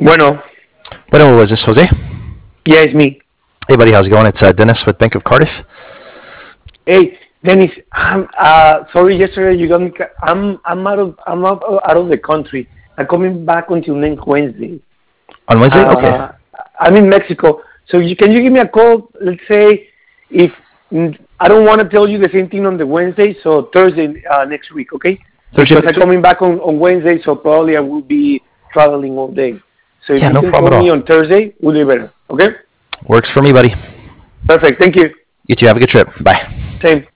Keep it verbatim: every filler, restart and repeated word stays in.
Bueno, Bueno, was this Jose? yeah, it's me. Hey, buddy, how's it going? It's uh, Dennis with Bank of Cardiff. Hey, Dennis, I'm uh sorry yesterday you got me. ca- I'm I'm out of I'm out, out of the country. I'm coming back until next Wednesday. On Wednesday? Okay. Uh, I'm in Mexico. So you, can you give me a call? Let's say if mm, I don't want to tell you the same thing on the Wednesday, so Thursday uh, next week, okay? Thursday Because I'm next week? coming back on, on Wednesday, so probably I will be traveling all day. So if Yeah, you no can problem call at me all. on Thursday, would be better. Okay? Works for me, buddy. Perfect. Thank you. You two have a good trip. Bye. Same.